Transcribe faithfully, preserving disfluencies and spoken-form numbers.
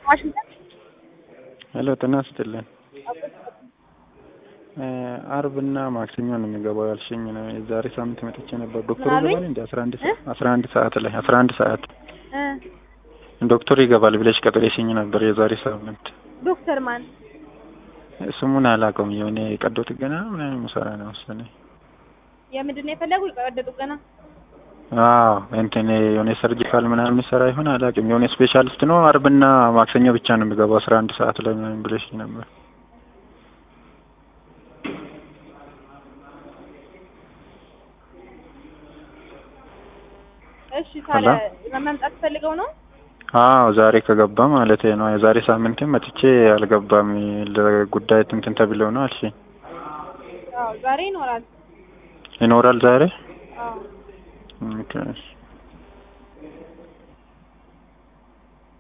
ዋሽንግተን ሄሎ ጤና ይስጥልኝ። አርብና ማክሰኞ ነው የሚገባው ያልሽኝ ነው። የዛሬ ሳምንት መጥቼ ነበር። ዶክተሩ ይገባል እንዴ? አስራ አንድ ሰዓት አስራ አንድ ሰዓት ላይ አስራ አንድ ሰዓት እ ዶክተር ይገባል ብለሽ ቀጥሬሽኝ ነበር የዛሬ ሳምንት። ዶክተር ማን? ስሙን አላውቀውም። የሆነ ቀዶ ጥገና ምናምን ሙሰራ ነው መሰለኝ። የምንድን ነው የፈለጉ? ቀዶ ጥገና? አዎ እንትን የሆነ ሰርጂካል ምናምን የሚሰራ ይሆን አላውቅም። የሆነ ስፔሻሊስት ነው። አርብና ማክሰኞ ብቻ ነው የሚገባው አስራ አንድ ሰዓት ላይ ምናምን ብለሽኝ ነበር። እሺ ታዲያ መምጣት ፈልገው ነው? አዎ ዛሬ ከገባ ማለት ነው። የዛሬ ሳምንትም መጥቼ አልገባም ለጉዳይ እንትን ተብለው ነው አልሽኝ። አዎ ዛሬ ይኖራል። ይኖራል ዛሬ? አዎ ኦኬ